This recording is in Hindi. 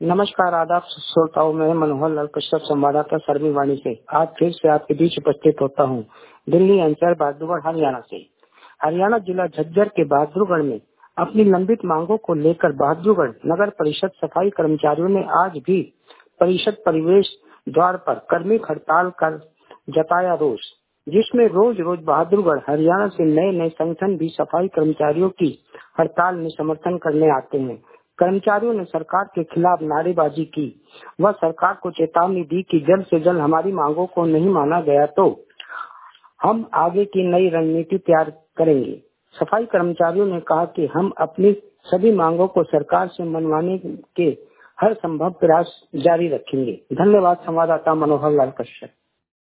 नमस्कार, आदाब श्रोताओं। मैं मनोहर लाल कश्यप, संवाददाता सर्वी वाणी से आज फिर से आपके बीच उपस्थित होता हूं। दिल्ली अंचल बहादुरगढ़ हरियाणा से। हरियाणा जिला झज्जर के बहादुरगढ़ में अपनी लंबित मांगों को लेकर बहादुरगढ़ नगर परिषद सफाई कर्मचारियों ने आज भी परिषद परिवेश द्वार पर कर्मिक हड़ताल कर जताया रोष, जिसमें रोज रोज बहादुरगढ़ हरियाणा से नए नए संगठन भी सफाई कर्मचारियों की हड़ताल में समर्थन करने आते हैं। कर्मचारियों ने सरकार के खिलाफ नारेबाजी की व सरकार को चेतावनी दी कि जल्द से जल्द हमारी मांगों को नहीं माना गया तो हम आगे की नई रणनीति तैयार करेंगे। सफाई कर्मचारियों ने कहा कि हम अपनी सभी मांगों को सरकार से मनवाने के हर संभव प्रयास जारी रखेंगे। धन्यवाद। संवाददाता मनोहर लाल कश्यप।